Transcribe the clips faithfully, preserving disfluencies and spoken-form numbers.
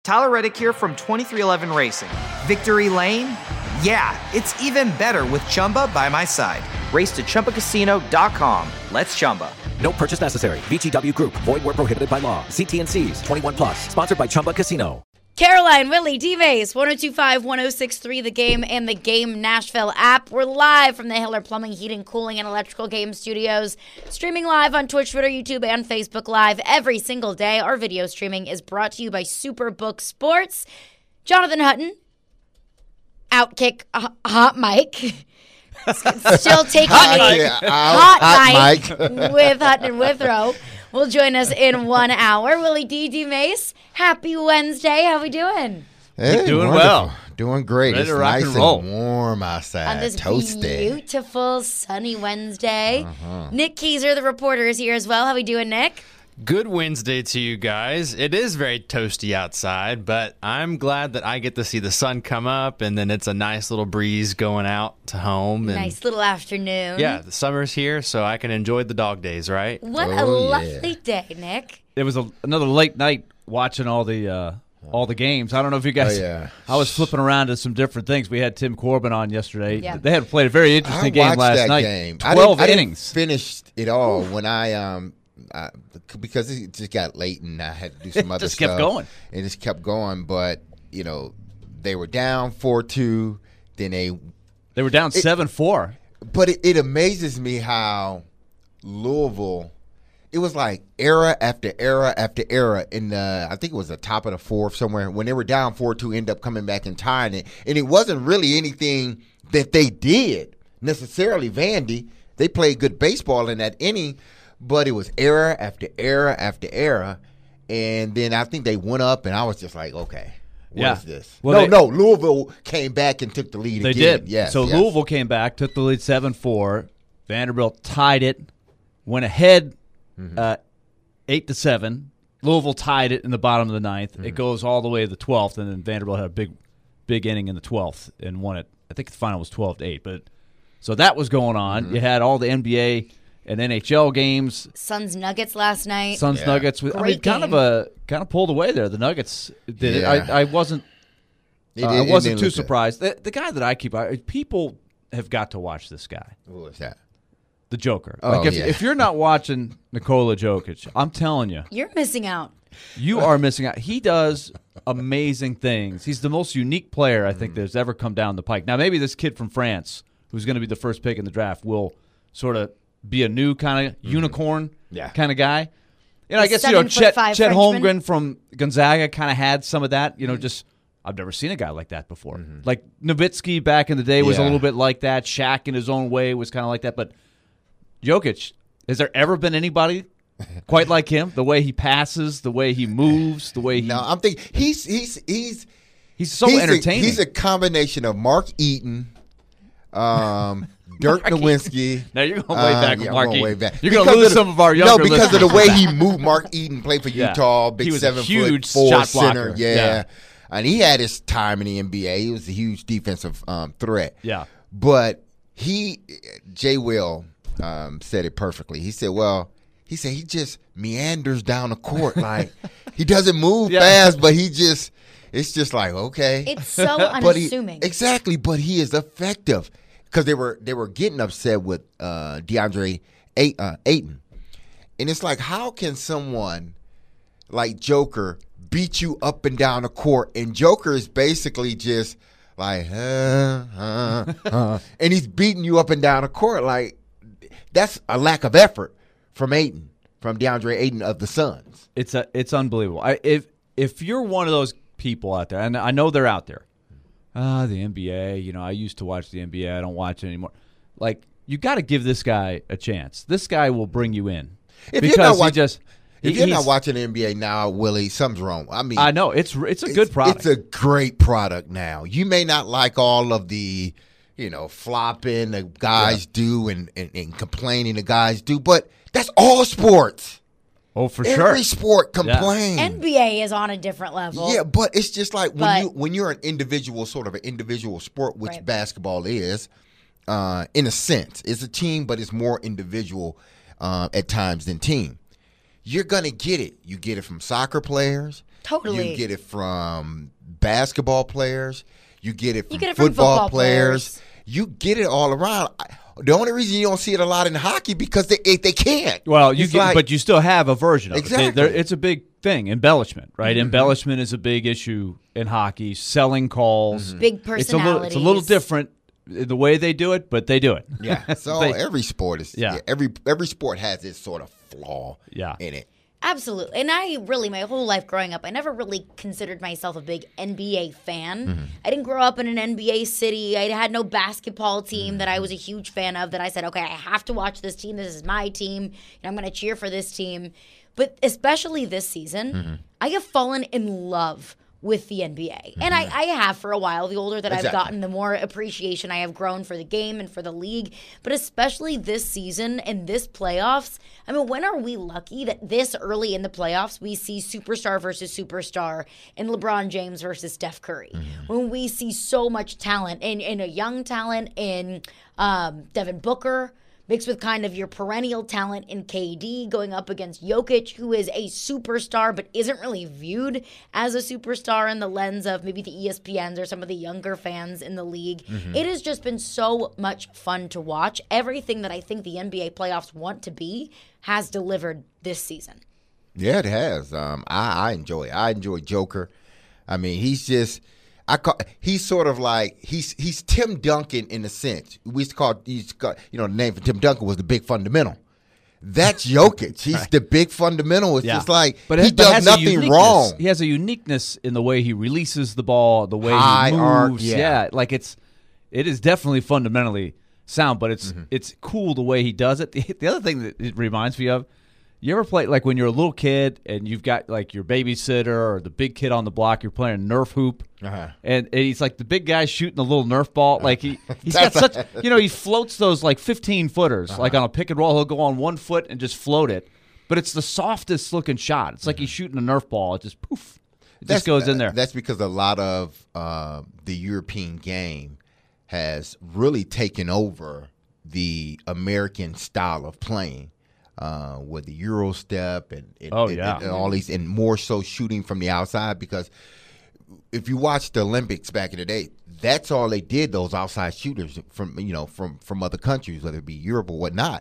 Tyler Reddick here from twenty-three eleven Racing. Victory Lane? Yeah, it's even better with Chumba by my side. Race to Chumba Casino dot com. Let's Chumba. No purchase necessary. V G W Group. Void where prohibited by law. See T and C's. twenty-one plus. Sponsored by Chumba Casino. Caroline, Willie, D-Mace, one oh two point five, one oh six point three, The Game, and the Game Nashville app. We're live from the Hiller Plumbing, Heating, Cooling, and Electrical Game Studios. Streaming live on Twitch, Twitter, YouTube, and Facebook Live every single day. Our video streaming is brought to you by Superbook Sports. Jonathan Hutton, Outkick, uh, Hot Mike. Still taking hot, the yeah, hot, hot mic, mic with Hutton and Withrow. Will join us in one hour. Willie D. D. Mace, happy Wednesday. How we doing? Hey, doing wonderful. well. Doing great. Ready It's to rock nice and roll. and warm outside. On this Toasty. beautiful sunny Wednesday. Uh-huh. Nick Keyser, the reporter, is here as well. How we doing, Nick? Good Wednesday to you guys. It is very toasty outside, but I'm glad that I get to see the sun come up, and then it's a nice little breeze going out to home. And Nice little afternoon. yeah, the summer's here, so I can enjoy the dog days, right? What a Oh, yeah. lovely day, Nick. It was a, another late night watching all the uh, all the games. I don't know if you guys. Oh, yeah. I was flipping around to some different things. We had Tim Corbin on yesterday. Yeah. They had played a very I interesting game watched last that night. game. I Twelve didn't, I innings. didn't finish it all when I um I, because it just got late and I had to do some It other just stuff. kept going. It just kept going, but you know they were down four two. Then they, They were down seven four. but it, it amazes me how Louisville. It was like era after era after era in the, I think it was the top of the fourth somewhere when they were down four two, end up coming back and tying it. And it wasn't really anything that they did necessarily. Vandy, they played good baseball in that inning, but it was era after era after era. And then I think they went up, and I was just like, okay, what Yeah. is this? Well, no, they- no, Louisville came back and took the lead They again. did. Yes. So yes. Louisville came back, took the lead seven four. Vanderbilt tied it, went ahead Mm-hmm. uh, eight to seven. Louisville tied it in the bottom of the ninth. Mm-hmm. It goes all the way to the twelfth, and then Vanderbilt had a big, big inning in the twelfth and won it. I think the final was twelve to eight. But so that was going on. Mm-hmm. You had all the N B A and N H L games. Suns Nuggets last night. Suns Yeah. Nuggets. With, I mean, Great kind game. of a kind of pulled away there. The Nuggets did it. Yeah. I, I wasn't. It uh, did- I it wasn't didn't too look good. surprised. The, the guy that I keep, I, people have got to watch this guy, Who was that? the Joker. Oh, like if, yeah. if you're not watching Nikola Jokic, I'm telling you, You're missing out. you are missing out. He does amazing things. He's the most unique player I think that's ever come down the pike. Now, maybe this kid from France, who's going to be the first pick in the draft, will sort of be a new kind of unicorn Yeah. kind of guy. You know, I The guess, you know, seven foot Chet, five Chet Frenchman. Holmgren from Gonzaga kind of had some of that. You know, just I've never seen a guy like that before. Like Nowitzki back in the day was a Yeah. little bit like that. Shaq in his own way was kind of like that. But Jokic, has there ever been anybody quite like him? The way he passes, the way he moves, the way he No, I'm thinking he's he's he's he's so he's entertaining. A, he's a combination of Mark Eaton, um, Dirk Mark Eaton. Nowitzki. Now you're going way back Uh, with yeah, Mark I'm going way Eaton. back. You're gonna Because lose of the- some of our younger No, because of the listeners. way he moved. Mark Eaton played for Yeah. Utah, big He was a seven huge foot four shot center. blocker. Yeah. Yeah. And he had his time in the N B A. He was a huge defensive um, threat. Yeah. But he, Jay Will, um, said it perfectly. He said, well, he said he just meanders down the court. Like, he doesn't move Yeah. fast, but he just, it's just like, okay. It's so But he- unassuming. exactly, but he is effective. Because they were, they were getting upset with uh, DeAndre Ay- uh, Ayton. And it's like, how can someone like Joker beat you up and down the court? And Joker is basically just like, uh, uh, uh, and he's beating you up and down the court. Like, that's a lack of effort from Ayton, from DeAndre Ayton of the Suns. It's a, it's unbelievable. I, if if you're one of those people out there, and I know they're out there, ah, the N B A. You know, I used to watch the N B A. I don't watch it anymore. Like, you got to give this guy a chance. This guy will bring you in If because you're not he watch- just. If he- you're he's- not watching the N B A now, Willie, something's wrong. I mean, I know it's it's a good product. It's a great product now. You may not like all of the, you know, flopping the guys Yeah. do and, and, and complaining the guys do, but that's all sports. oh, for sure. Every sport complains. N B A is on a different level. Yeah, but it's just like when But- you when you're an individual, sort of an individual sport, which Right. basketball is, uh, in a sense, it's a team, but it's more individual uh, at times than team. you're going to get it. You get it from soccer players. Totally. You get it from basketball players. You get it from, you get it from football, football players. players. You get it all around. The only reason you don't see it a lot in hockey because they they can't. Well, you It's get, like- but you still have a version of Exactly. it. They- they're- it's a big thing. Embellishment, right? Mm-hmm. Embellishment is a big issue in hockey. Selling calls, Mm-hmm. Big It's a little, it's a little personalities. different the way they do it, but they do it. Yeah. So They- every sport is Yeah. yeah. every every sport has its sort of flaw Yeah. in it. Absolutely. And I really, my whole life growing up, I never really considered myself a big N B A fan. Mm-hmm. I didn't grow up in an N B A city. I had no basketball team Mm-hmm. that I was a huge fan of that I said, okay, I have to watch this team. This is my team. And I'm going to cheer for this team. But especially this season, Mm-hmm. I have fallen in love with the N B A. And I, I have for a while. The older that I've Exactly. gotten, the more appreciation I have grown for the game and for the league. But especially this season and this playoffs, I mean, when are we lucky that this early in the playoffs we see superstar versus superstar and LeBron James versus Steph Curry? When we see so much talent and, and a young talent in um, Devin Booker, mixed with kind of your perennial talent in K D going up against Jokic, who is a superstar but isn't really viewed as a superstar in the lens of maybe the E S P Ns or some of the younger fans in the league. It has just been so much fun to watch. Everything that I think the N B A playoffs want to be has delivered this season. Yeah, it has. Um, I, I enjoy it. I enjoy Joker. I mean, he's just I call he's sort of like he's he's Tim Duncan in a sense. We used to call he's called, you know the name for Tim Duncan was the big fundamental. That's Jokic. He's the big fundamental. It's Yeah. just like But he it- but does has a nothing uniqueness. wrong. He has a uniqueness in the way he releases the ball, the way High he arc, moves. yeah. like it's it is definitely fundamentally sound, but it's Mm-hmm. it's cool the way he does it. The, the other thing that it reminds me of, you ever play like when you're a little kid and you've got like your babysitter or the big kid on the block, you're playing Nerf hoop, Uh-huh. and, and he's like the big guy shooting the little Nerf ball. Like he he's got such you know he floats those like fifteen footers like on a pick and roll. He'll go on one foot and just float it, but it's the softest looking shot. It's like he's shooting a Nerf ball. It just poof, it just goes in there. That's because a lot of uh, the European game has really taken over the American style of playing, uh, with the Euro step and, and, Oh, and- yeah. and all these, and more so shooting from the outside. Because if you watch the Olympics back in the day, that's all they did. Those outside shooters from you know from from other countries, whether it be Europe or whatnot.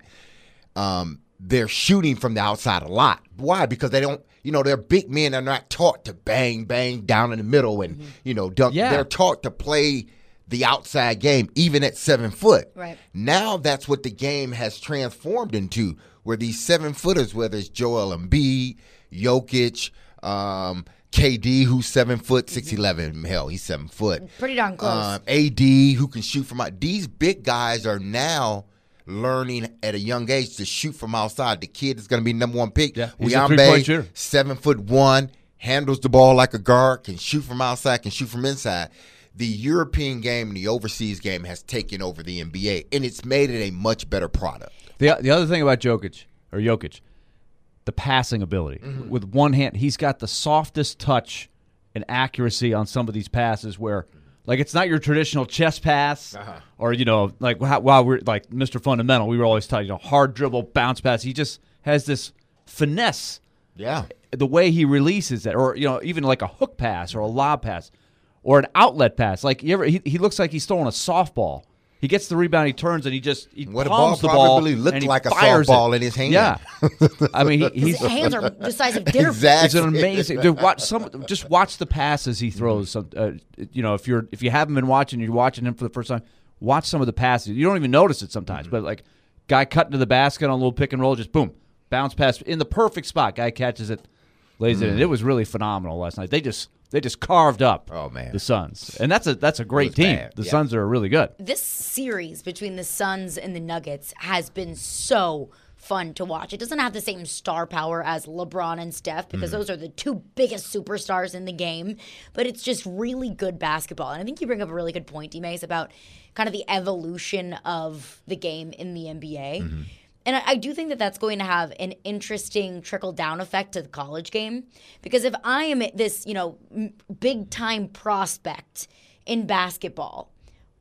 Um, they're shooting from the outside a lot. Why? Because they don't, you know, they're big men. They're not taught to bang, bang down in the middle and, you know, dunk. Yeah. They're taught to play the outside game, even at seven foot. Right. Now that's what the game has transformed into, where these seven footers, whether it's Joel Embiid, Jokic, um, K D, who's seven foot, six eleven. Hell, he's seven foot. Pretty darn close. Um, A D, who can shoot from out. These big guys are now learning at a young age to shoot from outside. The kid is going to be number one pick. Yeah, he's a three-point shooter. Uyambe, seven foot one, handles the ball like a guard, can shoot from outside, can shoot from inside. The European game and the overseas game has taken over the N B A, and it's made it a much better product. The the other thing about Jokic or Jokic, the passing ability. Mm-hmm. With one hand, he's got the softest touch and accuracy on some of these passes where like it's not your traditional chest pass Uh-huh. or you know like how, while we're like Mister Fundamental, we were always taught, you know, hard dribble, bounce pass. He just has this finesse Yeah. the way he releases it, or you know, even like a hook pass or a lob pass or an outlet pass. Like you ever, he, he looks like he's throwing a softball. He gets the rebound, he turns, and he just he What a palms ball the ball probably looked and he like a fires softball it. in his hand. Yeah, I mean, he, His he's hands are the size of dinner Exactly. it's an amazing. Dude, watch some. Just watch the passes he throws. Some, uh, you know, if you're if you haven't been watching, you're watching him for the first time. Watch some of the passes. You don't even notice it sometimes, but like guy cutting to the basket on a little pick and roll, just boom, bounce pass in the perfect spot. Guy catches it, lays it in. It was really phenomenal last night. They just they just carved up. Oh, man. the Suns, and that's a that's a great was team. bad, The yeah. Suns are really good. This series between the Suns and the Nuggets has been so fun to watch. It doesn't have the same star power as LeBron and Steph because those are the two biggest superstars in the game, but it's just really good basketball. And I think you bring up a really good point, D-Mace, about kind of the evolution of the game in the N B A. And I, I do think that that's going to have an interesting trickle-down effect to the college game because if I am this, you know, big-time prospect in basketball,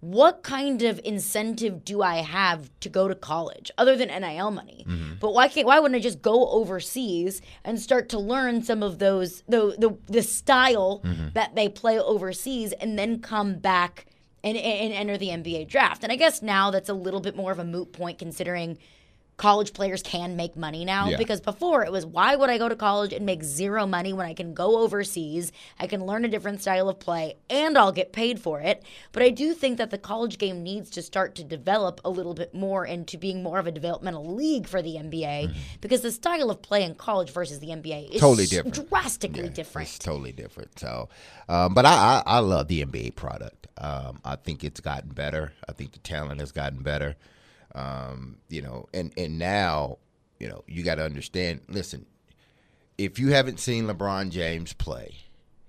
what kind of incentive do I have to go to college other than N I L money? Mm-hmm. But why can't why wouldn't I just go overseas and start to learn some of those the the, the style mm-hmm. that they play overseas and then come back and, and enter the N B A draft? And I guess now that's a little bit more of a moot point considering college players can make money now, yeah. because before it was, why would I go to college and make zero money when I can go overseas, I can learn a different style of play, and I'll get paid for it? But I do think that the college game needs to start to develop a little bit more into being more of a developmental league for the N B A, mm-hmm. because the style of play in college versus the N B A is totally different, drastically yeah, different. It's totally different. So, um, but I, I, I love the N B A product. Um, I think it's gotten better. I think the talent has gotten better. Um, you know, and, and now, you know, you got to understand, listen, if you haven't seen LeBron James play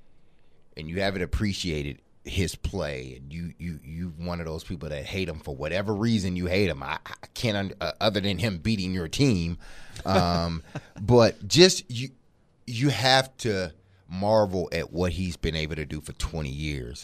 and you haven't appreciated his play and you, you, you one of those people that hate him for whatever reason you hate him, I, I can't, uh, other than him beating your team. Um, but just you, you have to marvel at what he's been able to do for twenty years.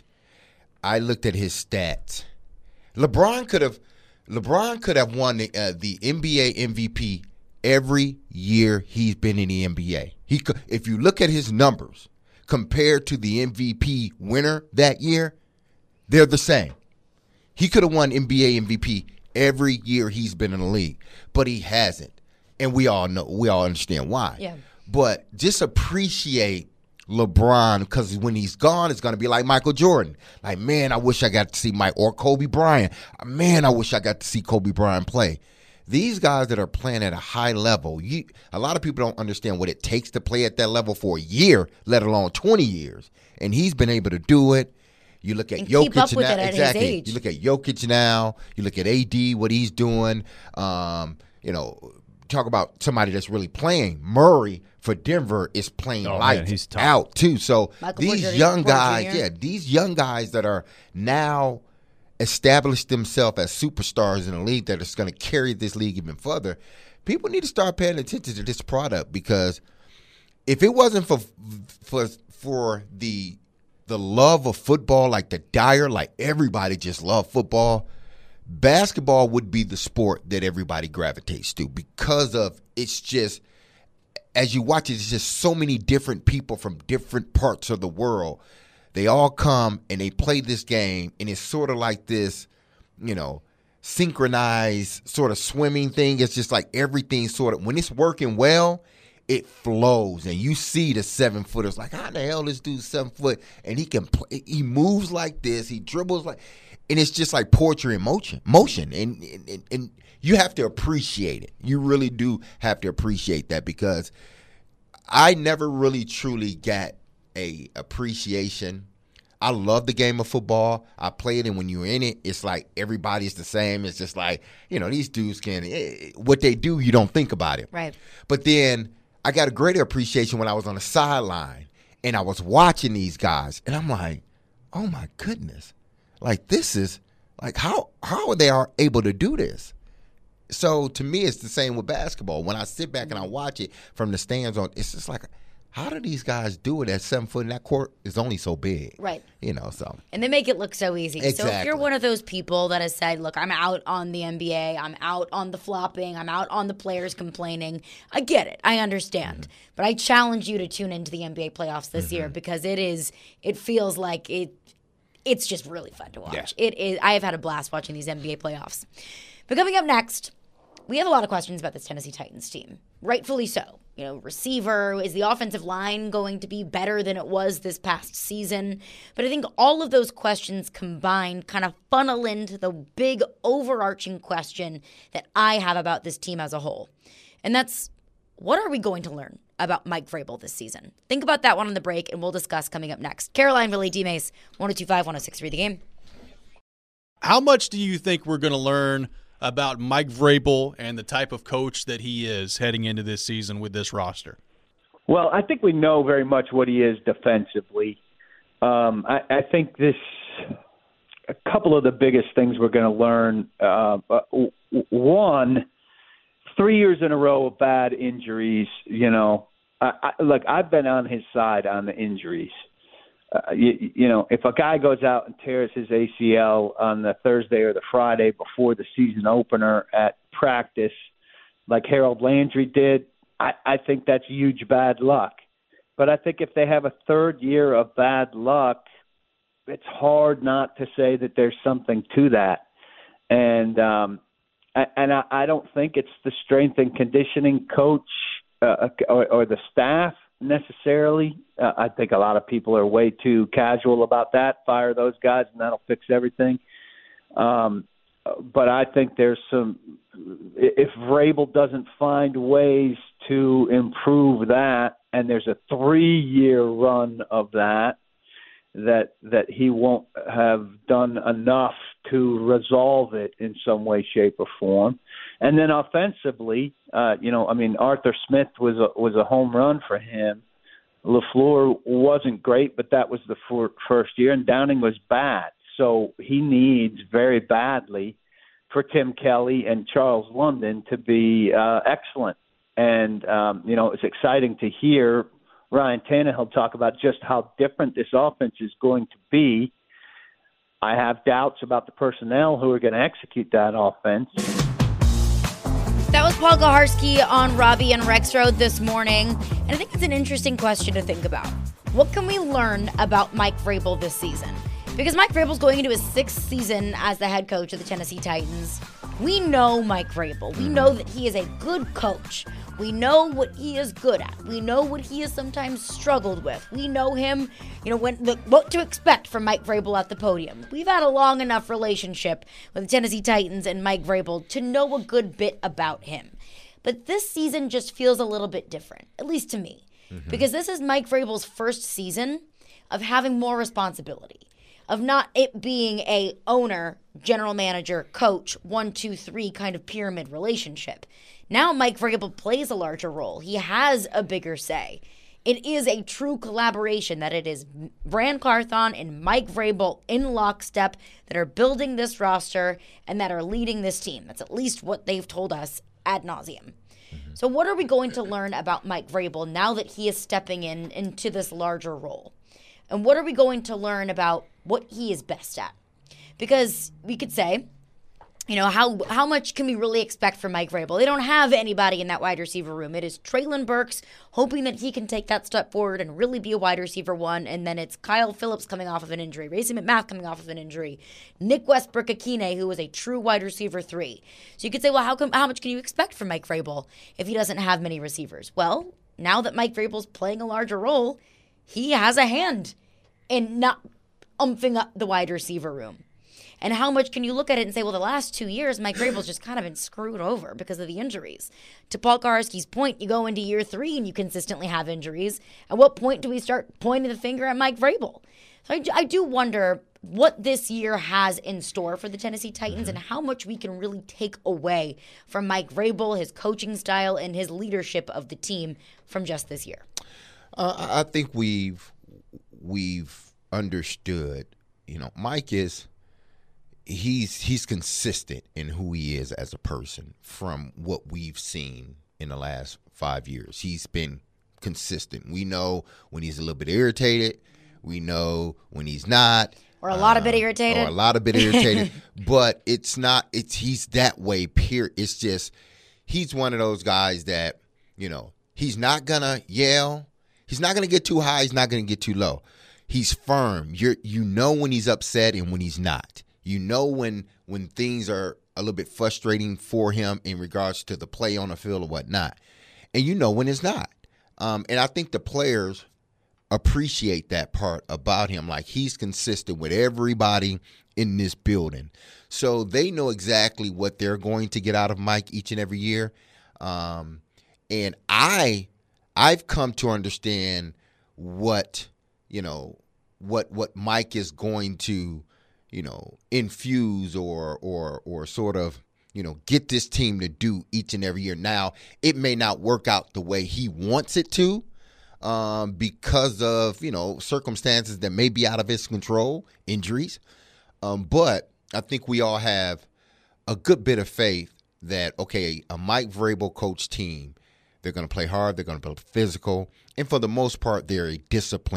I looked at his stats. LeBron could have, LeBron could have won the, uh, the N B A M V P every year he's been in the N B A. He could, if you look at his numbers compared to the M V P winner that year, they're the same. He could have won N B A M V P every year he's been in the league, but he hasn't, and we all know, we all understand why. Yeah. But just appreciate LeBron, because when he's gone, it's going to be like Michael Jordan. Like, man, I wish I got to see Mike, or Kobe Bryant. Man, I wish I got to see Kobe Bryant play. These guys that are playing at a high level, you, a lot of people don't understand what it takes to play at that level for a year, let alone twenty years. And he's been able to do it. You look at and Jokic keep up with now, it at exactly. his age. You look at Jokic now. You look at A D, what he's doing. Um, you know, talk about somebody that's really playing. Murray for Denver is playing oh, lights out too. So Michael these Porter, young Porter guys, Junior yeah, these young guys that are now established themselves as superstars in the league that is going to carry this league even further. People need to start paying attention to this product, because if it wasn't for for for the the love of football, like the dire, like everybody just love football, basketball would be the sport that everybody gravitates to, because of it's just, as you watch it, it's just so many different people from different parts of the world. They all come and they play this game, and it's sort of like this, you know, synchronized sort of swimming thing. It's just like everything sort of, when it's working well, it flows, and you see the seven footers like, how the hell this dude's seven foot, and he can play, he moves like this, he dribbles like, and it's just like poetry in motion, motion, and and, and you have to appreciate it. You really do have to appreciate that, because I never really truly got a appreciation. I love the game of football. I play it, and when you're in it, it's like everybody's the same. It's just like, you know, these dudes can, eh, what they do, you don't think about it. Right. But then I got a greater appreciation when I was on the sideline and I was watching these guys, and I'm like, oh my goodness. Like, this is, like, how how are they are able to do this? So to me, it's the same with basketball. When I sit back and I watch it from the stands on, it's just like, how do these guys do it at seven foot, and that court is only so big? Right. You know, so. And they make it look so easy. Exactly. So if you're one of those people that has said, look, I'm out on the N B A, I'm out on the flopping, I'm out on the players complaining, I get it. I understand. Mm-hmm. But I challenge you to tune into the N B A playoffs this mm-hmm. year, because it is, it feels like it, it's just really fun to watch. Yeah. It is. I have had a blast watching these N B A playoffs. But coming up next, we have a lot of questions about this Tennessee Titans team. Rightfully so. You know, receiver, is the offensive line going to be better than it was this past season? But I think all of those questions combined kind of funnel into the big overarching question that I have about this team as a whole. And that's, what are we going to learn about Mike Vrabel this season? Think about that one on the break, and we'll discuss coming up next. Caroline Ville, D-Mace, one oh two five, one oh six three The Game. How much do you think we're going to learn about Mike Vrabel and the type of coach that he is heading into this season with this roster? Well, I think we know very much what he is defensively. Um, I, I think this – a couple of the biggest things we're going to learn. Uh, one, three years in a row of bad injuries. You know, I, I, look, I've been on his side on the injuries. uh, you, you know, if a guy goes out and tears his A C L on the Thursday or the Friday before the season opener at practice, like Harold Landry did, I, I think that's huge bad luck. But I think if they have a third year of bad luck, it's hard not to say that there's something to that. And um, I, and I, I don't think it's the strength and conditioning coach uh, or, or the staff necessarily. Uh, I think a lot of people are way too casual about that. Fire those guys and that'll fix everything. Um, but I think there's some – if Vrabel doesn't find ways to improve that, and there's a three-year run of that, that that he won't have done enough to resolve it in some way, shape, or form. And then offensively, uh, you know, I mean, Arthur Smith was a, was a home run for him. LaFleur wasn't great, but that was the for, first year, and Downing was bad. So he needs very badly for Tim Kelly and Charles London to be uh, excellent. And, um, you know, it's exciting to hear Ryan Tannehill talk about just how different this offense is going to be. I have doubts about the personnel who are going to execute that offense. That was Paul Gaharski on Robbie and Rexroad this morning. And I think it's an interesting question to think about. What can we learn about Mike Vrabel this season? Because Mike Vrabel's going into his sixth season as the head coach of the Tennessee Titans. We know Mike Vrabel. We know that he is a good coach. We know what he is good at. We know what he has sometimes struggled with. We know him, you know, when the, what to expect from Mike Vrabel at the podium. We've had a long enough relationship with the Tennessee Titans and Mike Vrabel to know a good bit about him. But this season just feels a little bit different, at least to me, mm-hmm. because this is Mike Vrabel's first season of having more responsibility, of not it being a owner, general manager, coach, one, two, three kind of pyramid relationship. Now Mike Vrabel plays a larger role. He has a bigger say. It is a true collaboration that it is Ran Carthon and Mike Vrabel in lockstep that are building this roster and that are leading this team. That's at least what they've told us ad nauseum. Mm-hmm. So what are we going to learn about Mike Vrabel now that he is stepping in into this larger role? And what are we going to learn about what he is best at? Because we could say, you know, how how much can we really expect from Mike Vrabel? They don't have anybody in that wide receiver room. It is Treylon Burks hoping that he can take that step forward and really be a wide receiver one. And then it's Kyle Phillips coming off of an injury, Racey McMath coming off of an injury, Nick Westbrook-Akine, who is a true wide receiver three. So you could say, well, how come, how much can you expect from Mike Vrabel if he doesn't have many receivers? Well, now that Mike Vrabel's playing a larger role, he has a hand in not umphing up the wide receiver room. And how much can you look at it and say, well, the last two years, Mike Vrabel's just kind of been screwed over because of the injuries. To Paul Gaharski's point, you go into year three and you consistently have injuries. At what point do we start pointing the finger at Mike Vrabel? So I, I do wonder what this year has in store for the Tennessee Titans and how much we can really take away from Mike Vrabel, his coaching style, and his leadership of the team from just this year. Uh, I think we've we've understood, you know, Mike is – He's he's consistent in who he is as a person from what we've seen in the last five years. He's been consistent. We know when he's a little bit irritated. We know when he's not. Or a lot uh, of bit irritated. Or a lot of bit irritated. But it's not, it's he's that way, period. It's just, he's one of those guys that, you know, he's not going to yell. He's not going to get too high. He's not going to get too low. He's firm. You're, you know when he's upset and when he's not. You know when when things are a little bit frustrating for him in regards to the play on the field or whatnot. And you know when it's not. Um, and I think the players appreciate that part about him. Like, he's consistent with everybody in this building. So they know exactly what they're going to get out of Mike each and every year. Um, and I, I've come to understand what, you know, what what Mike is going to, you know, infuse or or or sort of, you know, get this team to do each and every year. Now, it may not work out the way he wants it to um, because of, you know, circumstances that may be out of his control, injuries. Um, but I think we all have a good bit of faith that, okay, a Mike Vrabel coach team, they're going to play hard, they're going to be physical, and for the most part, they're a disciplined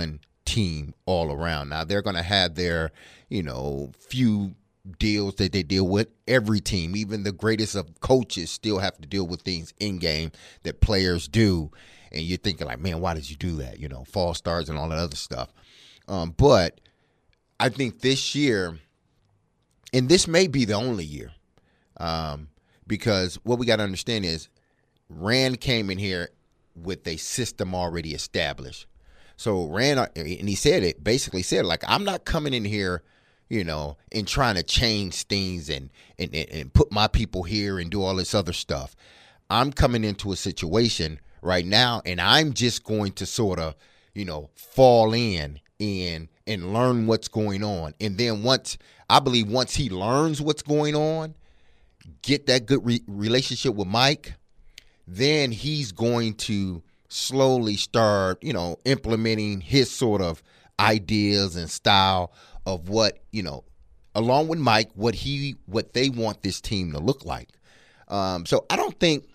team all around. Now they're going to have their, you know, few deals that they deal with. Every team, even the greatest of coaches, still have to deal with things in game that players do. And you're thinking like, man, why did you do that? You know, false starts and all that other stuff. Um, but I think this year, and this may be the only year, um, because what we got to understand is Rand came in here with a system already established. So Rand, and he said it, basically said, like, I'm not coming in here, you know, and trying to change things and, and, and put my people here and do all this other stuff. I'm coming into a situation right now, and I'm just going to sort of, you know, fall in and and learn what's going on. And then once, I believe once he learns what's going on, get that good re- relationship with Mike, then he's going to slowly start, you know, implementing his sort of ideas and style of what, you know, along with Mike, what he, what they want this team to look like. Um, so I don't think,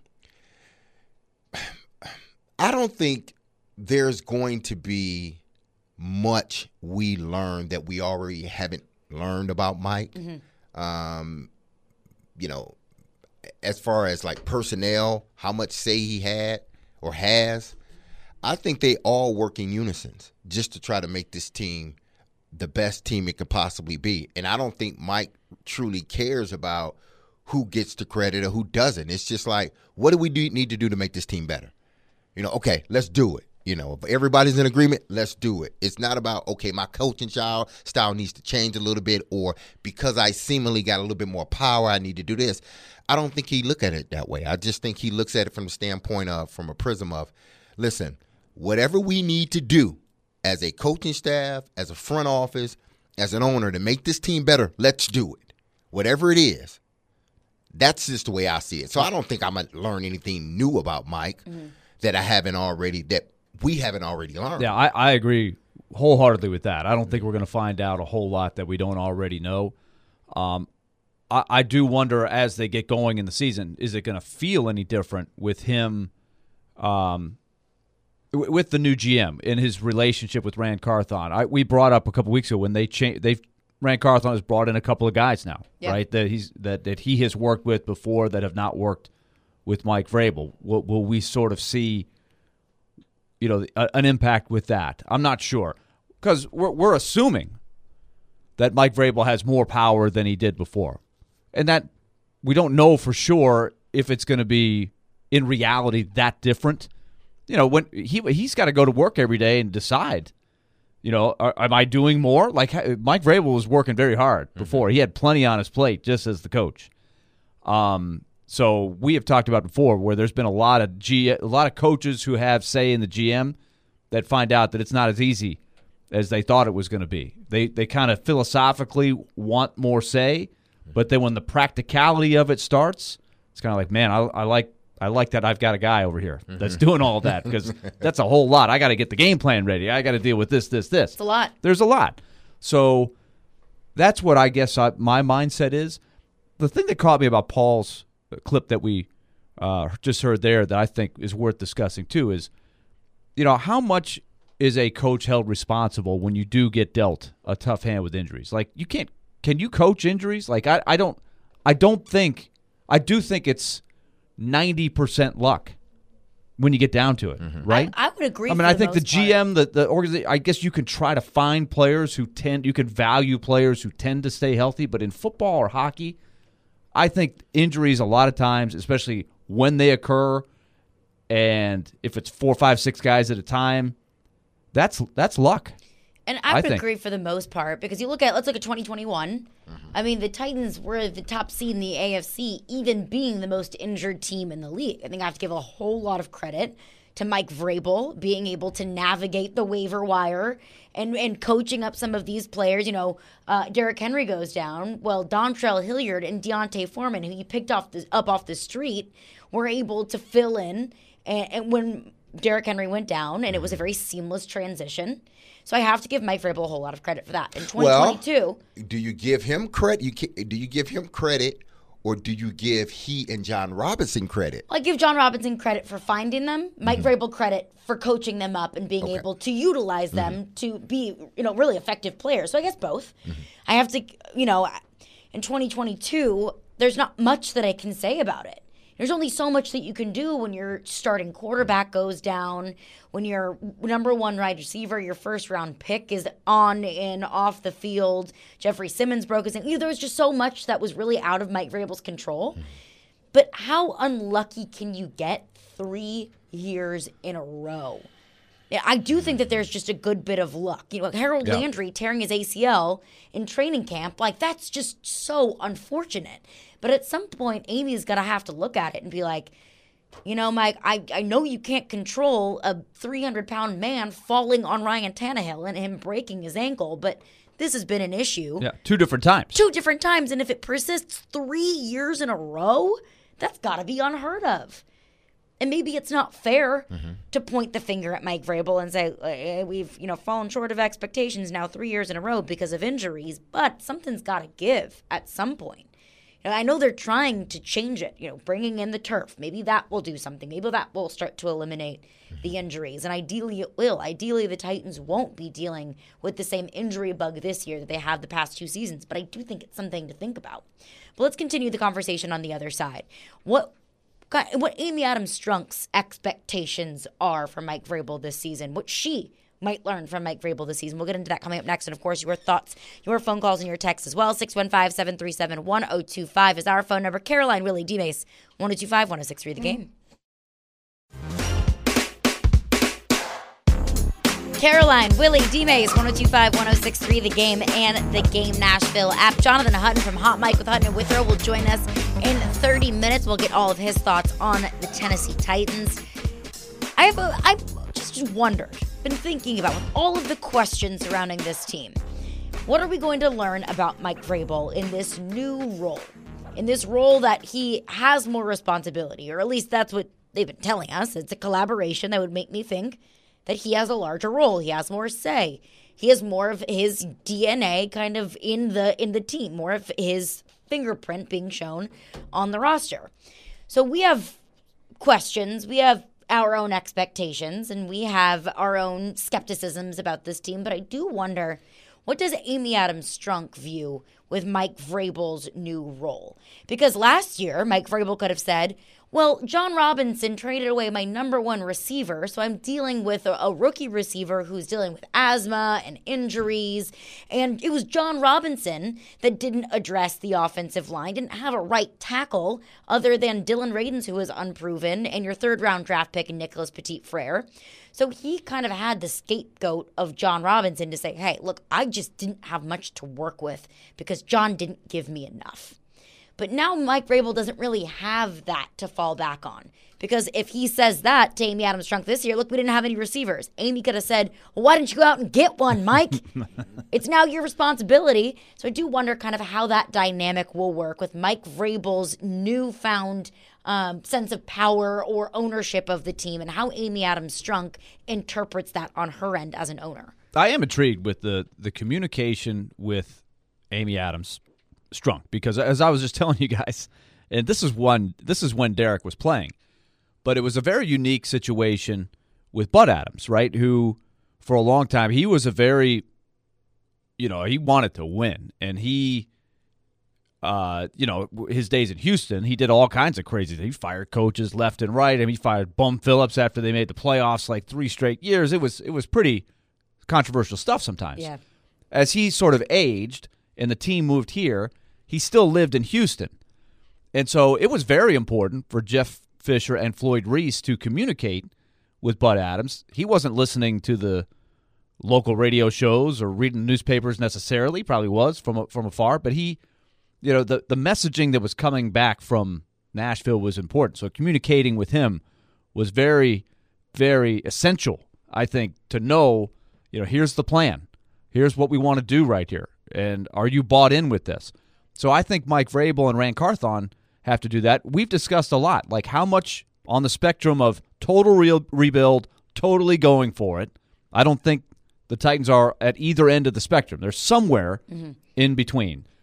I don't think there's going to be much we learn that we already haven't learned about Mike. Mm-hmm. Um, you know, as far as like personnel, how much say he had or has, I think they all work in unison just to try to make this team the best team it could possibly be. And I don't think Mike truly cares about who gets the credit or who doesn't. It's just like, what do we do, need to do to make this team better? You know, okay, let's do it. You know, if everybody's in agreement, let's do it. It's not about, okay, my coaching style style needs to change a little bit, or because I seemingly got a little bit more power, I need to do this. I don't think he look at it that way. I just think he looks at it from the standpoint of, from a prism of, listen, whatever we need to do as a coaching staff, as a front office, as an owner to make this team better, let's do it. Whatever it is. That's just the way I see it. So I don't think I'm going to learn anything new about Mike mm-hmm. that I haven't already, that we haven't already learned. Yeah, I, I agree wholeheartedly with that. I don't think we're going to find out a whole lot that we don't already know. Um, I, I do wonder as they get going in the season, is it going to feel any different with him, um, w- with the new G M in his relationship with Rand Carthon? I, we brought up a couple weeks ago when they changed. They've Rand Carthon has brought in a couple of guys now, yeah. right? That he's that that he has worked with before that have not worked with Mike Vrabel. Will, will we sort of see, you know, an impact with that? I'm not sure, because we're, we're assuming that Mike Vrabel has more power than he did before, and that we don't know for sure if it's going to be in reality that different. You know, when he he's got to go to work every day and decide, you know, are, am I doing more? Like Mike Vrabel was working very hard before. Mm-hmm. He had plenty on his plate just as the coach. Um. So we have talked about before where there's been a lot of G, a lot of coaches who have say in the G M that find out that it's not as easy as they thought it was going to be. They they kind of philosophically want more say, but then when the practicality of it starts, it's kind of like, man, I, I like I like that I've got a guy over here that's doing all that, because that's a whole lot. I got to get the game plan ready. I got to deal with this, this, this. It's a lot. There's a lot. So that's what I guess I, my mindset is. The thing that caught me about Paul's clip that we uh, just heard there that I think is worth discussing too is, you know, how much is a coach held responsible when you do get dealt a tough hand with injuries? Like, you can't, can you coach injuries? Like, I, I don't, I don't think, I do think it's ninety percent luck when you get down to it, mm-hmm. right? I, I would agree. I mean, I think the G M, part. the the organization, I guess you can try to find players who tend, you can value players who tend to stay healthy, but in football or hockey, I think injuries a lot of times, especially when they occur, and if it's four, five, six guys at a time, that's that's luck. And I would I agree for the most part, because you look at, let's look at twenty twenty-one. Mm-hmm. I mean, the Titans were the top seed in the A F C, even being the most injured team in the league. I think I have to give a whole lot of credit to Mike Vrabel being able to navigate the waiver wire and, and coaching up some of these players. You know, uh, Derrick Henry goes down. Well, Dontrell Hilliard and Deontay Foreman, who he picked off the, up off the street, were able to fill in and, and when Derrick Henry went down, and it was a very seamless transition. So I have to give Mike Vrabel a whole lot of credit for that. In twenty twenty-two, well, do you give him credit? You do you give him credit, or do you give he and John Robinson credit? I give John Robinson credit for finding them, Mike mm-hmm. Vrabel credit for coaching them up and being okay. able to utilize them mm-hmm. to be, you know, really effective players. So I guess both. Mm-hmm. I have to, you know, in twenty twenty-two, there's not much that I can say about it. There's only so much that you can do when your starting quarterback goes down, when your number one wide receiver, your first round pick is on and off the field. Jeffrey Simmons broke his ankle. There was just so much that was really out of Mike Vrabel's control. Mm-hmm. But how unlucky can you get three years in a row? I do think that there's just a good bit of luck. You know, Harold yeah. Landry tearing his A C L in training camp, like that's just so unfortunate. But at some point, Amy's got to have to look at it and be like, you know, Mike, I, I know you can't control a three hundred pound man falling on Ryan Tannehill and him breaking his ankle, but this has been an issue. Yeah, two different times. Two different times. And if it persists three years in a row, that's got to be unheard of. And maybe it's not fair mm-hmm. to point the finger at Mike Vrabel and say, hey, we've, you know, fallen short of expectations now three years in a row because of injuries, but something's got to give at some point. You know, I know they're trying to change it, you know, bringing in the turf. Maybe that will do something. Maybe that will start to eliminate mm-hmm. the injuries. And ideally it will. Ideally the Titans won't be dealing with the same injury bug this year that they have the past two seasons. But I do think it's something to think about. But let's continue the conversation on the other side. What what Amy Adams-Strunk's expectations are for Mike Vrabel this season, what she might learn from Mike Vrabel this season. We'll get into that coming up next. And, of course, your thoughts, your phone calls, and your texts as well. six one five, seven three seven, one oh two five is our phone number. Caroline, Willie, D-Mace, one oh two five, one oh six three, the game. Caroline, Willie, D-Mace, one oh two five, one oh six three, the game, and the Game Nashville app. Jonathan Hutton from Hot Mike with Hutton and Withrow will join us in thirty minutes. We'll get all of his thoughts on the Tennessee Titans. I have a, I just wondered, been thinking about with all of the questions surrounding this team, what are we going to learn about Mike Vrabel in this new role? In this role that he has more responsibility, or at least that's what they've been telling us. It's a collaboration that would make me think that he has a larger role. He has more say. He has more of his D N A kind of in the in the team, more of his fingerprint being shown on the roster. So we have questions. We have our own expectations, and we have our own skepticisms about this team. But I do wonder, what does Amy Adams-Strunk view with Mike Vrabel's new role? Because last year, Mike Vrabel could have said, well, John Robinson traded away my number one receiver, so I'm dealing with a, a rookie receiver who's dealing with asthma and injuries. And it was John Robinson that didn't address the offensive line, didn't have a right tackle other than Dylan Radins, who was unproven, and your third-round draft pick, Nicholas Petit-Frere. So he kind of had the scapegoat of John Robinson to say, hey, look, I just didn't have much to work with because John didn't give me enough. But now Mike Vrabel doesn't really have that to fall back on. Because if he says that to Amy Adams-Strunk this year, look, we didn't have any receivers. Amy could have said, well, why didn't you go out and get one, Mike? It's now your responsibility. So I do wonder kind of how that dynamic will work with Mike Vrabel's newfound um, sense of power or ownership of the team and how Amy Adams-Strunk interprets that on her end as an owner. I am intrigued with the, the communication with Amy Adams Strunk, because as I was just telling you guys, and this is one this is when Derek was playing, but it was a very unique situation with Bud Adams, right? Who for a long time he was a very, you know, he wanted to win, and he, uh, you know, his days in Houston, he did all kinds of crazy things. He fired coaches left and right. I mean, he fired Bum Phillips after they made the playoffs like three straight years. It was it was pretty controversial stuff sometimes. Yeah. As he sort of aged and the team moved here, he still lived in Houston. And so it was very important for Jeff Fisher and Floyd Reese to communicate with Bud Adams. He wasn't listening to the local radio shows or reading newspapers necessarily. He probably was from from afar, but he, you know, the, the messaging that was coming back from Nashville was important. So communicating with him was very, very essential, I think, to know, you know, here's the plan. Here's what we want to do right here. And are you bought in with this? So I think Mike Vrabel and Ran Carthon have to do that. We've discussed a lot, like how much on the spectrum of total real rebuild, totally going for it. I don't think the Titans are at either end of the spectrum. They're somewhere mm-hmm. in between.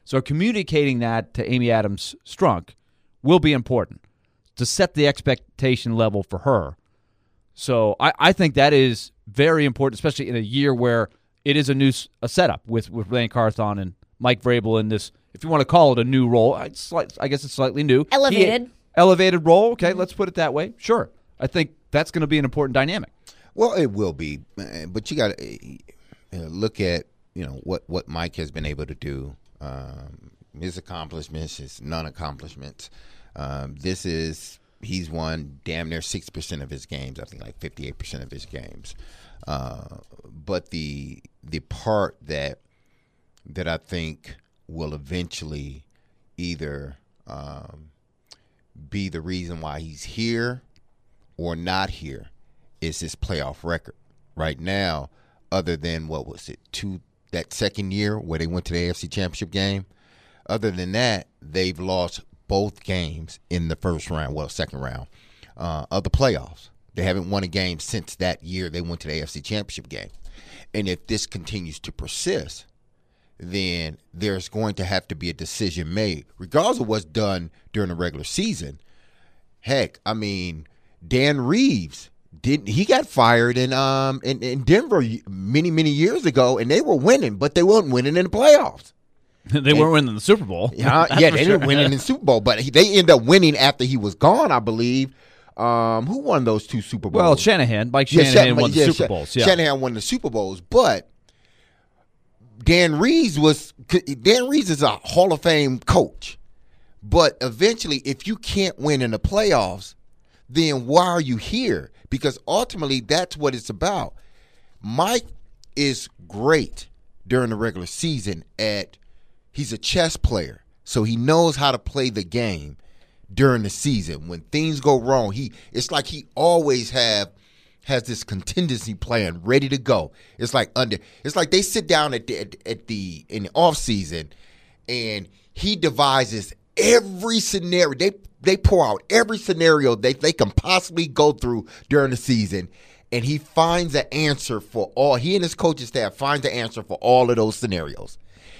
So communicating that to Amy Adams-Strunk will be important to set the expectation level for her. So I, I think that is very important, especially in a year where it is a new a setup with, with Blaine Carthon and Mike Vrabel in this, if you want to call it a new role. It's slight, I guess it's slightly new. Elevated. He, elevated role. Okay, mm-hmm. Let's put it that way. Sure. I think that's going to be an important dynamic. Well, it will be. But you got to you know, look at you know what, what Mike has been able to do. Um, his accomplishments, his non-accomplishments. Um, this is, he's won damn near sixty percent of his games. I think like fifty-eight percent of his games. Uh, but the the part that that I think will eventually either um, be the reason why he's here or not here is his playoff record. Right now, other than, what was it, two that second year where they went to the A F C Championship game, other than that, they've lost both games in the first round, well, second round, uh, of the playoffs. They haven't won a game since that year they went to the A F C Championship game. And if this continues to persist, then there's going to have to be a decision made, regardless of what's done during the regular season. Heck, I mean, Dan Reeves, didn't he got fired in um in, in Denver many, many years ago, and they were winning, but they weren't winning in the playoffs. They and, weren't winning the Super Bowl. Yeah, yeah they didn't win in the Super Bowl, but he, they ended up winning after he was gone, I believe. Um, who won those two Super Bowls? Well, Shanahan. Mike Shanahan yeah, won the yeah, Super Bowls. Yeah. Shanahan won the Super Bowls, but Dan Reeves was Dan Reeves is a Hall of Fame coach. But eventually, if you can't win in the playoffs, then why are you here? Because ultimately, that's what it's about. Mike is great during the regular season at he's a chess player, so he knows how to play the game during the season. When things go wrong, he it's like he always have has this contingency plan ready to go. It's like under it's like they sit down at the at, at the in the off season and he devises every scenario. They they pour out every scenario they, they can possibly go through during the season, and he finds an answer for all. He and his coaching staff finds an answer for all of those scenarios.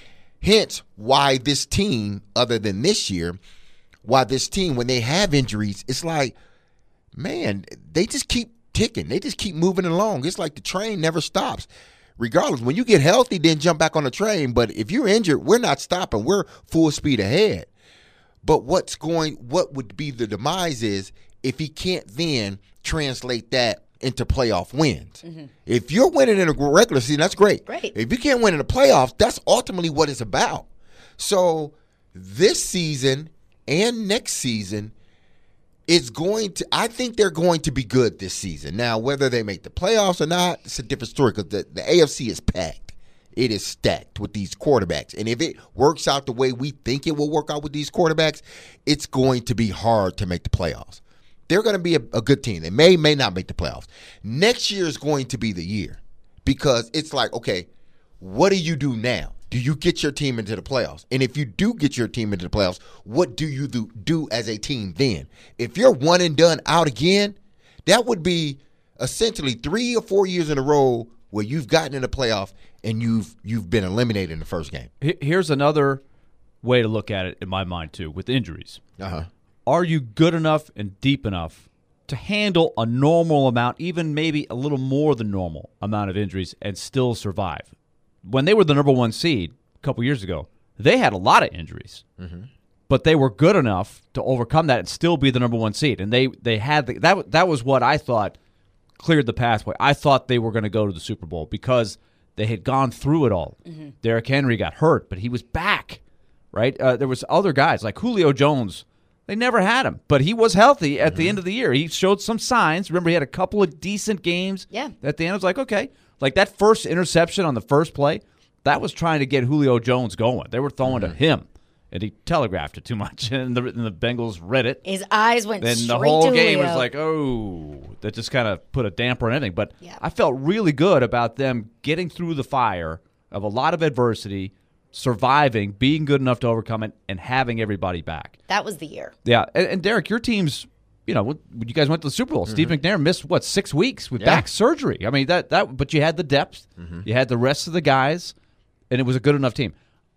Hence why this team, other than this year, why this team, when they have injuries, it's like, man, they just keep ticking. They just keep moving along. It's like the train never stops. Regardless, when you get healthy, then jump back on the train. But if you're injured, we're not stopping. We're full speed ahead. But what's going, what would be the demise is if he can't then translate that into playoff wins. Mm-hmm. If you're winning in a regular season, that's great. Great. If you can't win in the playoffs, that's ultimately what it's about. So this season and next season, it's going to, I think they're going to be good this season. Now, whether they make the playoffs or not, it's a different story because the, the A F C is packed. It is stacked with these quarterbacks. And if it works out the way we think it will work out with these quarterbacks, it's going to be hard to make the playoffs. They're going to be a, a good team. They may, may not make the playoffs. Next year is going to be the year because it's like, okay, what do you do now? Do you get your team into the playoffs? And if you do get your team into the playoffs, what do you do, do as a team then? If you're one and done out again, that would be essentially three or four years in a row where you've gotten in the playoff and you've you've been eliminated in the first game. Here's another way to look at it in my mind, too, with injuries. Uh-huh. Are you good enough and deep enough to handle a normal amount, even maybe a little more than normal amount of injuries and still survive? When they were the number one seed a couple years ago, they had a lot of injuries. Mm-hmm. But they were good enough to overcome that and still be the number one seed. And they they had the, that that was what I thought cleared the pathway. I thought they were going to go to the Super Bowl because they had gone through it all. Mm-hmm. Derrick Henry got hurt, but he was back, right? Uh, there was other guys like Julio Jones. They never had him, but he was healthy at mm-hmm. the end of the year. He showed some signs. Remember, he had a couple of decent games. Yeah. At the end, I was like, okay. Like that first interception on the first play, that was trying to get Julio Jones going. They were throwing mm-hmm. to him, and he telegraphed it too much, and the, and the Bengals read it. His eyes went then straight to the whole Julio. game was like, oh, that just kind of put a damper on everything. But yeah. I felt really good about them getting through the fire of a lot of adversity, surviving, being good enough to overcome it, and having everybody back. That was the year. Yeah, and, and Derek, your team's, you know, when you guys went to the Super Bowl, mm-hmm. Steve McNair missed, what, six weeks with yeah. back surgery. I mean, that that. But you had the depth. Mm-hmm. You had the rest of the guys, and it was a good enough team.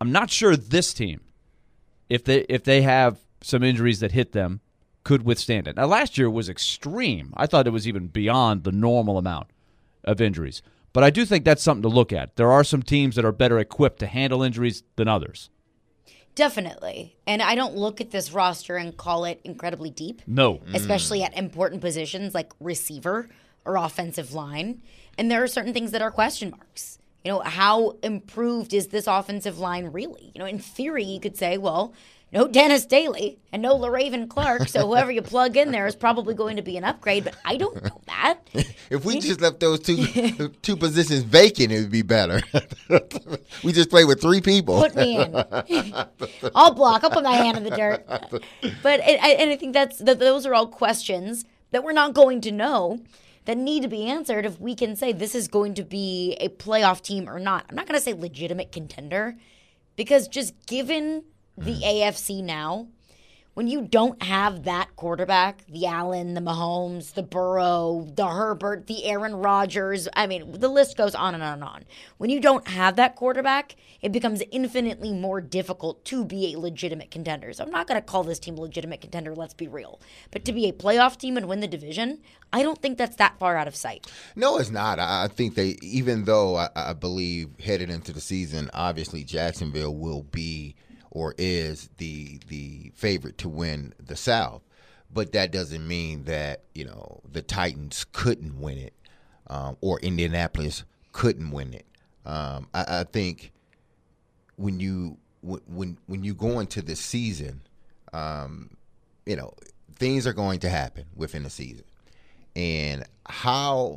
I'm not sure this team, if they if they have some injuries that hit them, could withstand it. Now, last year was extreme. I thought it was even beyond the normal amount of injuries. But I do think that's something to look at. There are some teams that are better equipped to handle injuries than others. Definitely. And I don't look at this roster and call it incredibly deep. No. Especially mm. at important positions like receiver or offensive line. And there are certain things that are question marks. You know, how improved is this offensive line really? You know, in theory, you could say, well, no Dennis Daly and no LaRaven Clark, so whoever you plug in there is probably going to be an upgrade, but I don't know that. If we just left those two two positions vacant, it would be better. We just play with three people. Put me in. I'll block. I'll put my hand in the dirt. But it, I, and I think that's that those are all questions that we're not going to know that need to be answered if we can say this is going to be a playoff team or not. I'm not going to say legitimate contender because just given the A F C now, when you don't have that quarterback, the Allen, the Mahomes, the Burrow, the Herbert, the Aaron Rodgers, I mean, the list goes on and on and on. When you don't have that quarterback, it becomes infinitely more difficult to be a legitimate contender. So I'm not going to call this team a legitimate contender, let's be real. But to be a playoff team and win the division, I don't think that's that far out of sight. No, it's not. I think they, even though I, I believe headed into the season, obviously Jacksonville will be or is the the favorite to win the South. But that doesn't mean that, you know, the Titans couldn't win it um, or Indianapolis couldn't win it. Um, I, I think when you when when you go into the season, um, you know, things are going to happen within the season. And how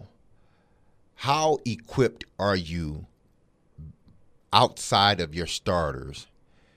how equipped are you outside of your starters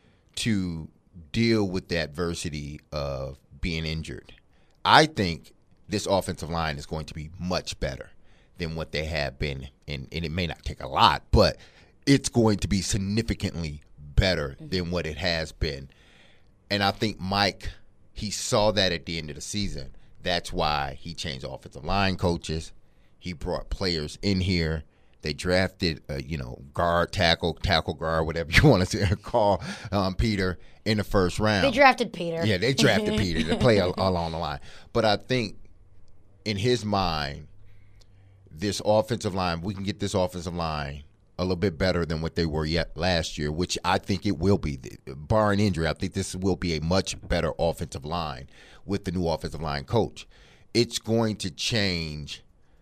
to deal with the adversity of being injured? I think this offensive line is going to be much better than what they have been, and, and it may not take a lot, but it's going to be significantly better than what it has been. And I think Mike, he saw that at the end of the season. That's why he changed offensive line coaches. He brought players in here. They drafted, uh, you know, guard, tackle, tackle guard, whatever you want to call um, Peter in the first round. They drafted Peter. Yeah, they drafted Peter to play al- along the line. But I think in his mind, this offensive line, we can get this offensive line a little bit better than what they were yet last year, which I think it will be. Barring injury, I think this will be a much better offensive line with the new offensive line coach. It's going to change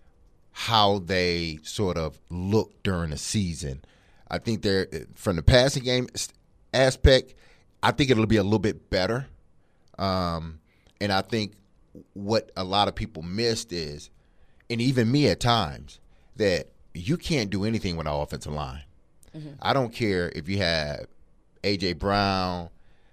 how they sort of look during the season. I think they're, from the passing game aspect, I think it'll be a little bit better. Um, and I think what a lot of people missed is, and even me at times, that you can't do anything with an offensive line. Mm-hmm. I don't care if you have A J. Brown,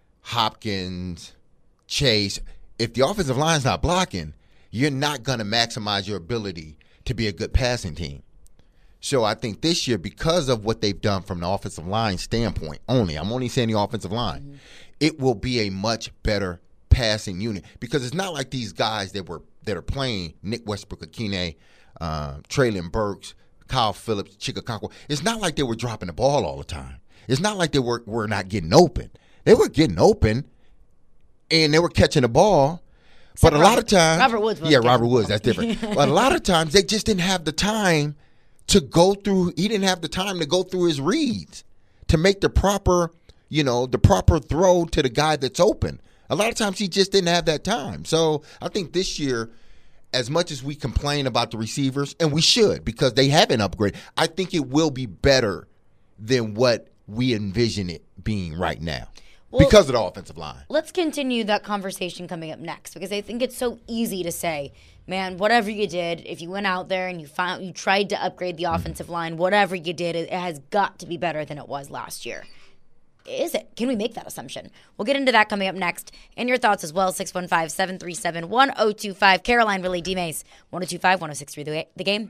Hopkins, Chase. If the offensive line's not blocking, you're not going to maximize your ability to be a good passing team. So I think this year, because of what they've done from the offensive line standpoint only, I'm only saying the offensive line, mm-hmm. it will be a much better passing unit, because it's not like these guys that were that are playing, Nick Westbrook-Akine, uh, Treylon Burks, Kyle Phillips, Chikakonko. It's not like they were dropping the ball all the time. It's not like they were, were not getting open. They were getting open, and they were catching the ball. But a Robert, lot of times, Robert Woods was yeah, Robert Woods, that's different. But a lot of times, they just didn't have the time to go through. He didn't have the time to go through his reads to make the proper, you know, the proper throw to the guy that's open. A lot of times, he just didn't have that time. So I think this year, as much as we complain about the receivers, and we should because they haven't upgraded, I think it will be better than what we envision it being right now. Well, because of the offensive line. Let's continue that conversation coming up next, because I think it's so easy to say, man, whatever you did, if you went out there and you found you tried to upgrade the offensive mm-hmm. line, whatever you did, it has got to be better than it was last year. Is it? Can we make that assumption? We'll get into that coming up next. And your thoughts as well, six one five, seven three seven, one oh two five. Caroline, Willie, D-Mace, one oh two five, one oh six three, the, the game.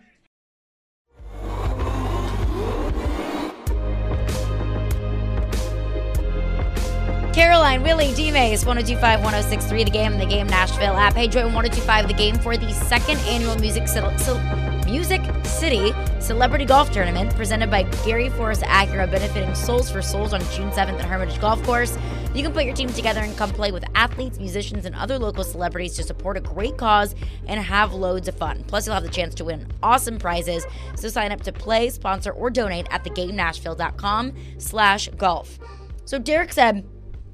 Caroline, Willie, D-Mace, one oh two five, one oh six three, the game, the game Nashville app. Hey, join one oh two five, the game for the second annual music sil- sil- Music City Celebrity Golf Tournament presented by Gary Forrest Acura, benefiting Souls for Souls on June seventh at Hermitage Golf Course. You can put your team together and come play with athletes, musicians, and other local celebrities to support a great cause and have loads of fun. Plus, you'll have the chance to win awesome prizes. So sign up to play, sponsor, or donate at thegamenashville.com slash golf. So Derek said,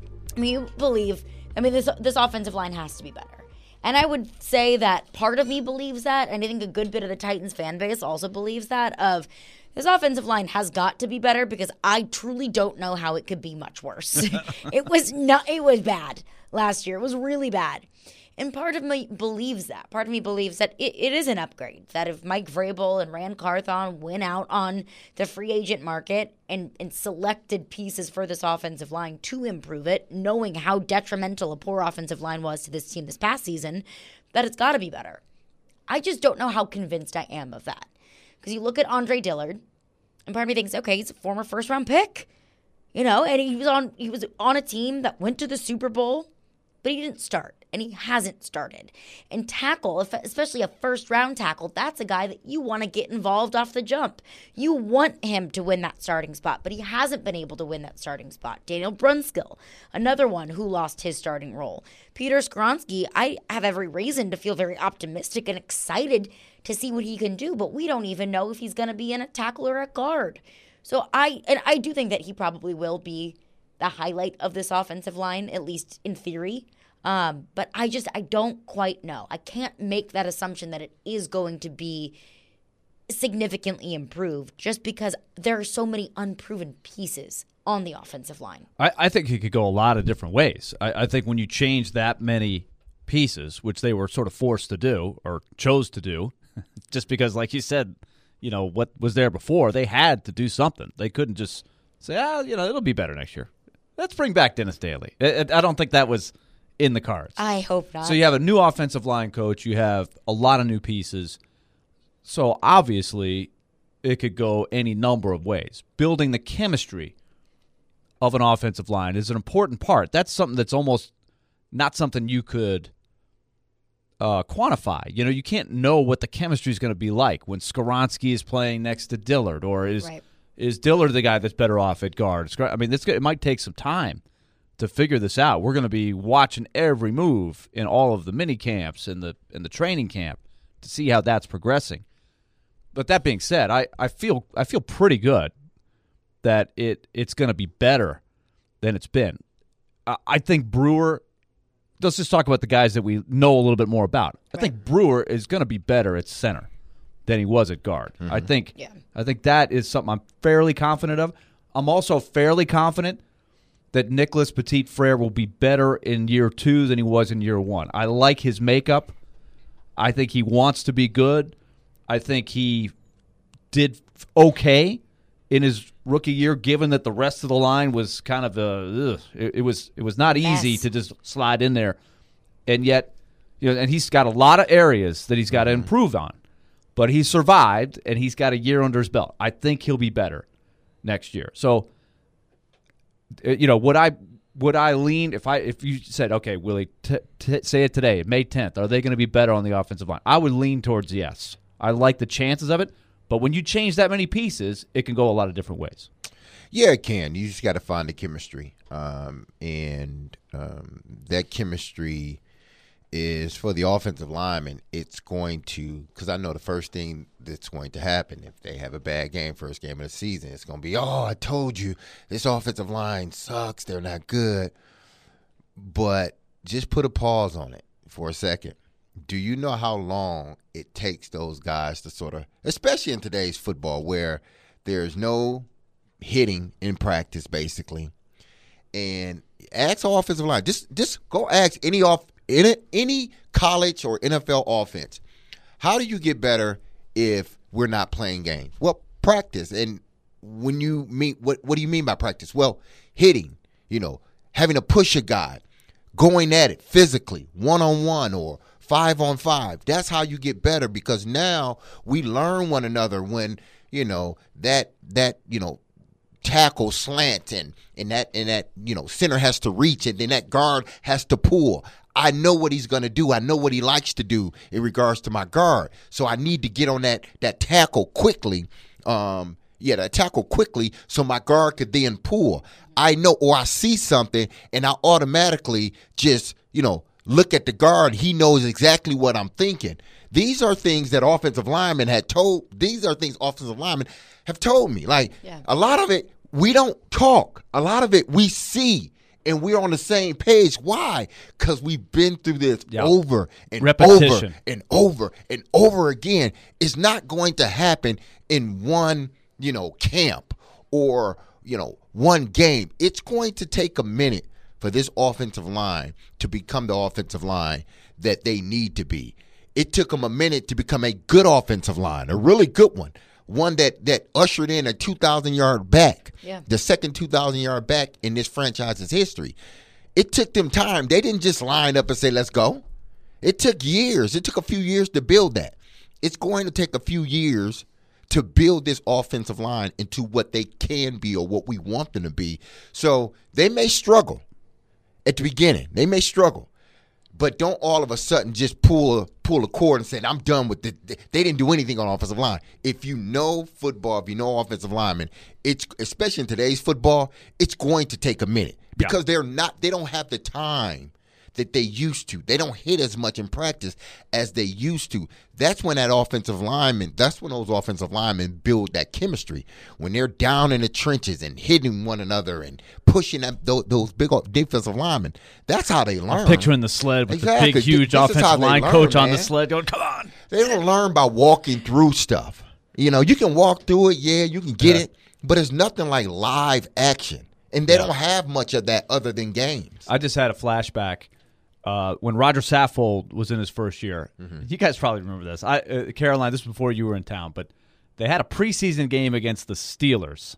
I mean, you believe, I mean, this this offensive line has to be better. And I would say that part of me believes that, and I think a good bit of the Titans fan base also believes that, of this offensive line has got to be better, because I truly don't know how it could be much worse. It was not, it was bad last year. It was really bad. And part of me believes that. Part of me believes that it, it is an upgrade. That if Mike Vrabel and Rand Carthon went out on the free agent market and, and selected pieces for this offensive line to improve it, knowing how detrimental a poor offensive line was to this team this past season, that it's got to be better. I just don't know how convinced I am of that. Because you look at Andre Dillard, and part of me thinks, okay, he's a former first-round pick. You know, and he was on he was on a team that went to the Super Bowl, but he didn't start. And he hasn't started. And tackle, especially a first-round tackle, that's a guy that you want to get involved off the jump. You want him to win that starting spot, but he hasn't been able to win that starting spot. Daniel Brunskill, another one who lost his starting role. Peter Skoronski, I have every reason to feel very optimistic and excited to see what he can do, but we don't even know if he's going to be in a tackle or a guard. So I, and I do think that he probably will be the highlight of this offensive line, at least in theory. Um, but I just, I don't quite know. I can't make that assumption that it is going to be significantly improved just because there are so many unproven pieces on the offensive line. I, I think it could go a lot of different ways. I, I think when you change that many pieces, which they were sort of forced to do or chose to do, just because, like you said, you know, what was there before, they had to do something. They couldn't just say, ah, you know, it'll be better next year. Let's bring back Dennis Daly. I, I don't think that was in the cards. I hope not. So you have a new offensive line coach. You have a lot of new pieces. So obviously it could go any number of ways. Building the chemistry of an offensive line is an important part. That's something that's almost not something you could uh, quantify. You know, you can't know what the chemistry is going to be like when Skoronski is playing next to Dillard, or is right. is Dillard the guy that's better off at guard? I mean, this it might take some time to figure this out. We're going to be watching every move in all of the mini camps and the in the training camp to see how that's progressing. But that being said, I, I feel I feel pretty good that it it's going to be better than it's been. I, I think Brewer. Let's just talk about the guys that we know a little bit more about. I right. think Brewer is going to be better at center than he was at guard. Mm-hmm. I think. Yeah. I think that is something I'm fairly confident of. I'm also fairly confident that Nicholas Petit-Frere will be better in year two than he was in year one. I like his makeup. I think he wants to be good. I think he did okay in his rookie year, given that the rest of the line was kind of a ugh, it, it was it was not easy Yes. to just slide in there, and yet, you know, and he's got a lot of areas that he's got to improve on, but he survived and he's got a year under his belt. I think he'll be better next year. So. You know, would I would I lean if I if you said, okay, Willie, t- t- say it today, May tenth, are they going to be better on the offensive line? I would lean towards yes. I like the chances of it, but when you change that many pieces, it can go a lot of different ways. Yeah, it can. You just got to find the chemistry, um, and um, that chemistry is for the offensive lineman. It's going to, because I know the first thing that's going to happen if they have a bad game, first game of the season, it's going to be, oh, I told you this offensive line sucks. They're not good. But just put a pause on it for a second. Do you know how long it takes those guys to sort of, especially in today's football where there's no hitting in practice, basically, and ask offensive line. Just, just go ask any off. In a, any college or N F L offense, how do you get better if we're not playing games? Well, practice. And when you mean, what what do you mean by practice? Well, hitting, you know, having to push a guy, going at it physically, one-on-one or five-on-five. That's how you get better, because now we learn one another when, you know, that, that you know, tackle slant and, and that, and that, you know, center has to reach and then that guard has to pull. I know what he's going to do. I know what he likes to do in regards to my guard. So I need to get on that that tackle quickly. Um, yeah, that tackle quickly so my guard could then pull. I know, or I see something and I automatically just, you know, look at the guard. He knows exactly what I'm thinking. These are things that offensive linemen had told. These are things offensive linemen have told me. Like yeah. a lot of it, we don't talk. A lot of it we see, and we're on the same page. Why? Because we've been through this yep. over and Repetition. over and over and over again. It's not going to happen in one, you know, camp or, you know, one game. It's going to take a minute for this offensive line to become the offensive line that they need to be. It took them a minute to become a good offensive line, a really good one, one that, that ushered in a two thousand yard back, yeah. the second two thousand yard back in this franchise's history. It took them time. They didn't just line up and say, let's go. It took years. It took a few years to build that. It's going to take a few years to build this offensive line into what they can be or what we want them to be. So they may struggle at the beginning. They may struggle. But don't all of a sudden just pull pull a cord and say, I'm done with it. They didn't do anything on offensive line. If you know football, if you know offensive linemen, it's especially in today's football, it's going to take a minute because yeah. they're not. They don't have the time that they used to. They don't hit as much in practice as they used to. That's when that offensive lineman, that's when those offensive linemen build that chemistry. When they're down in the trenches and hitting one another and pushing that, those, those big defensive linemen, that's how they learn. I'm picturing the sled with exactly. the big, huge this offensive line learn, coach man. on the sled going, come on. They don't learn by walking through stuff. You know, you can walk through it, yeah, you can get yeah. it, but it's nothing like live action. And they yeah. don't have much of that other than games. I just had a flashback. Uh, when Roger Saffold was in his first year, mm-hmm. you guys probably remember this. I, uh, Caroline, this was before you were in town, but they had a preseason game against the Steelers,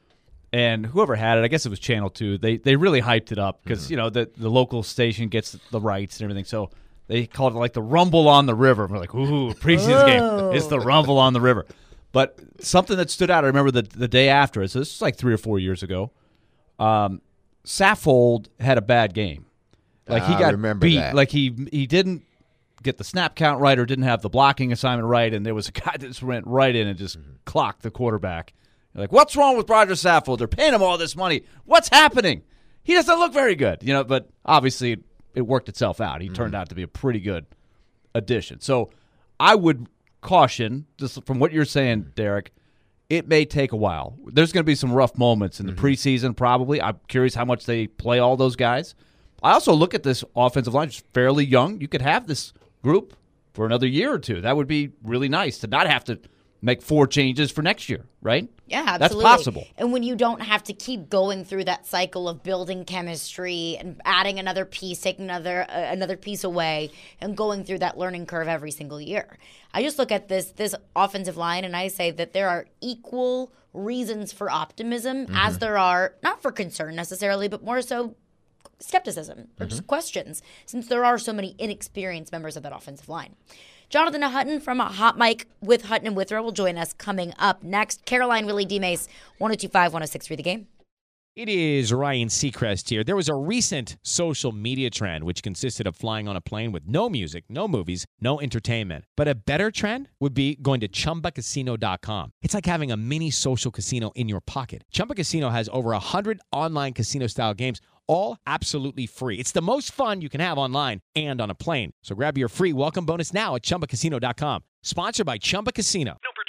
and whoever had it, I guess it was Channel Two. They they really hyped it up because mm-hmm. you know the the local station gets the rights and everything, so they called it like the Rumble on the River. We're like, ooh, preseason game, it's the Rumble on the River. But something that stood out, I remember the the day after. So this was like three or four years ago. Um, Saffold had a bad game. Like he got beat. That. Like he he didn't get the snap count right or didn't have the blocking assignment right, and there was a guy that just went right in and just mm-hmm. clocked the quarterback. You're like, what's wrong with Roger Saffold? They're paying him all this money. What's happening? He doesn't look very good, you know. But obviously, it, it worked itself out. He mm-hmm. turned out to be a pretty good addition. So I would caution, just from what you're saying, Derek, it may take a while. There's going to be some rough moments in the mm-hmm. preseason, probably. I'm curious how much they play all those guys. I also look at this offensive line, just fairly young. You could have this group for another year or two. That would be really nice to not have to make four changes for next year, right? Yeah, absolutely. That's possible. And when you don't have to keep going through that cycle of building chemistry and adding another piece, taking another uh, another piece away, and going through that learning curve every single year. I just look at this this offensive line and I say that there are equal reasons for optimism mm-hmm. as there are, not for concern necessarily, but more so skepticism or just mm-hmm. questions, since there are so many inexperienced members of that offensive line. Jonathan Hutton from a Hot Mic with Hutton and Withrow will join us coming up next. Caroline, Willie, D-Mace, one oh two five, one oh six three The Game. It is Ryan Seacrest here. There was a recent social media trend which consisted of flying on a plane with no music, no movies, no entertainment. But a better trend would be going to Chumba Casino dot com. It's like having a mini social casino in your pocket. Chumba Casino has over one hundred online casino-style games, all absolutely free. It's the most fun you can have online and on a plane. So grab your free welcome bonus now at Chumba Casino dot com. Sponsored by Chumba Casino. No